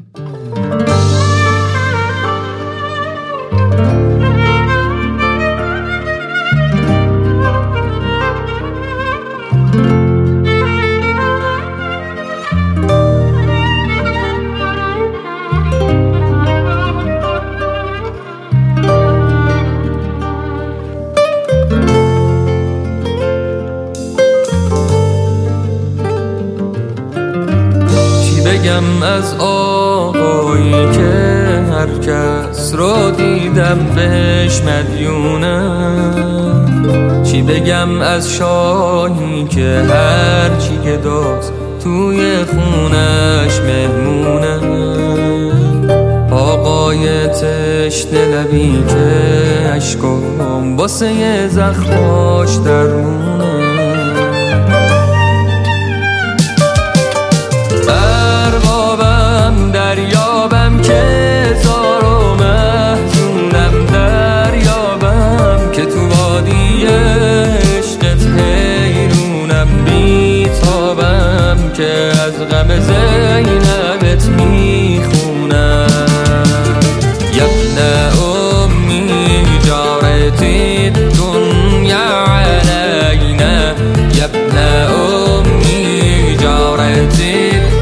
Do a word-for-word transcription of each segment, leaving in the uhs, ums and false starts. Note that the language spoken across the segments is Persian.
بگم از آقایی که هر کس رو دیدم بهش مدیونم، چی بگم از شاهی که هر چی که داد توی خونش مهمونم، آقای تشنه لبی که عشقام واسه زخماش درمونم. دریابم که زار و محزونم، دریابم که تو وادی عشقت حیرونم، بیتابم که از غم زینبت میخونم. یبن امی جارتی دنیا علینا، یبن امی جارتی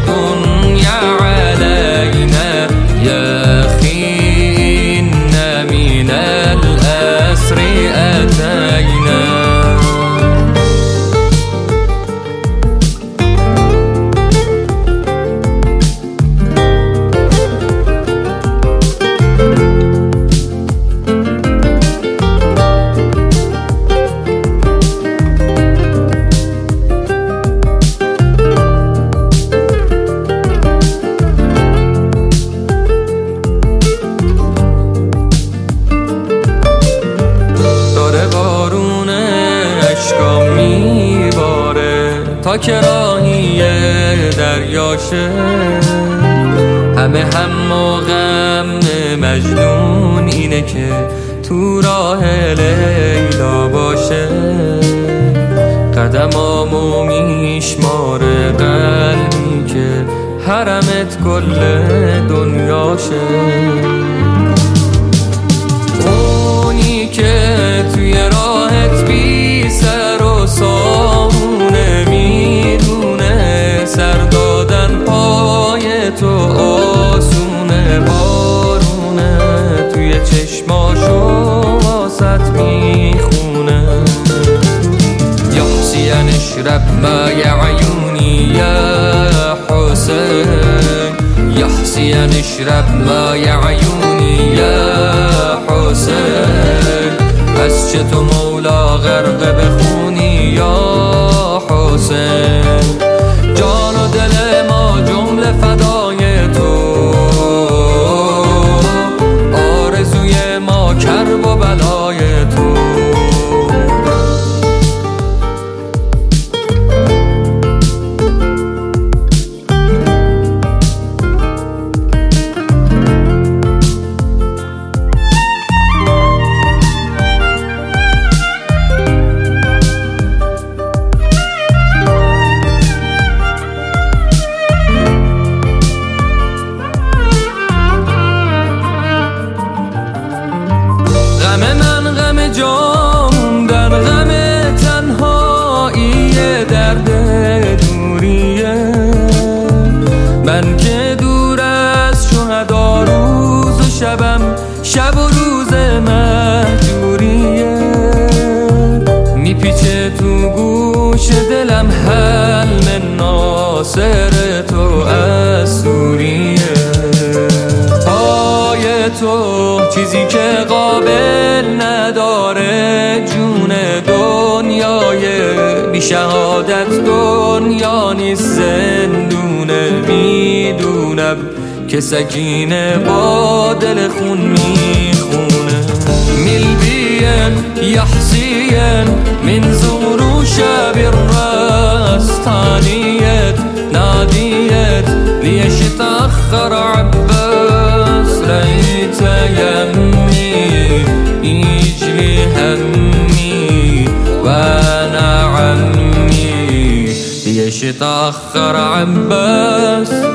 تا که راهی دریاشه، همه هم و غم مجنون اینه که تو راه لیلا باشه، قدمامو میشماره قلبی که حرمت کل دنیاشه، اونی که توی راهت بی سر و سامونه میدونه، سر دادن پای تو آسونه، بارونه توی چشماشو واسط میخونه. یا حسین اشرب مای عیونی یا حسین، یا حسین اشرب مای عیونی یا حسین، از چه تو مولا غرق بخونی یا حسین، جان و دل ما جمله فدای تو، آرزوی ما کرب و بلای تو. غم من غم جام در غم تنهایی درد دوریه، من که دور از شهدا روز و شبم، شب و روز مهجوریه، میپیچه تو گوش دلم حلم ناصر تو از سوریه، پای تو چیزی که قابل نداره جون دنیای بی شهادت دنیا نیست زندونه، میدونم که سکینه با دل خون میخونه. میلبین یحسین من زغرو شب الرستانیت نادیت لیش تأخر عباس رأيت يمي يجري همي وانا عمي ليش تأخر عباس.